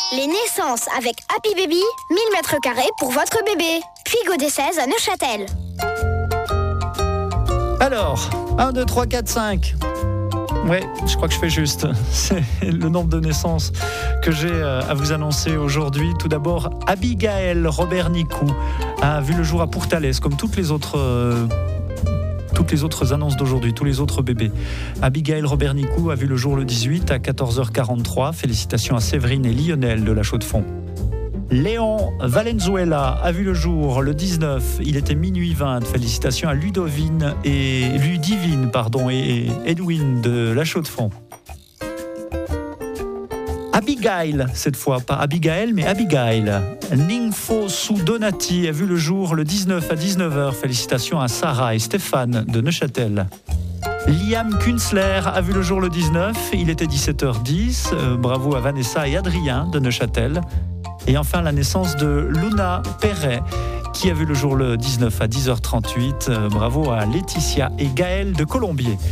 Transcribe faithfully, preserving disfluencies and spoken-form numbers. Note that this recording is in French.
Les naissances avec Happy Baby, mille mètres carrés pour votre bébé. Puy seize à Neuchâtel. Alors, un, deux, trois, quatre, cinq. Ouais, je crois que je fais juste. C'est le nombre de naissances que j'ai à vous annoncer aujourd'hui. Tout d'abord, Abigail Robert-Nicou a vu le jour à Pourtalès, comme toutes les autres... Euh, toutes les autres annonces d'aujourd'hui, tous les autres bébés. Abigail Robert-Nicou a vu le jour le dix-huit à quatorze heures quarante-trois. Félicitations à Séverine et Lionel de la Chaux-de-Fonds. Léon Valenzuela a vu le jour le dix-neuf, il était minuit vingt. Félicitations à Ludovine et Ludivine pardon, et Edwin de la Chaux-de-Fonds. Abigail, cette fois, pas Abigail, mais Abigail. Ninfo Soudonati a vu le jour le dix-neuf à dix-neuf heures. Félicitations à Sarah et Stéphane de Neuchâtel. Liam Kunzler a vu le jour le dix-neuf, il était dix-sept heures dix. Euh, bravo à Vanessa et Adrien de Neuchâtel. Et enfin, la naissance de Luna Perret, qui a vu le jour le dix-neuf à dix heures trente-huit. Euh, bravo à Laetitia et Gaël de Colombier.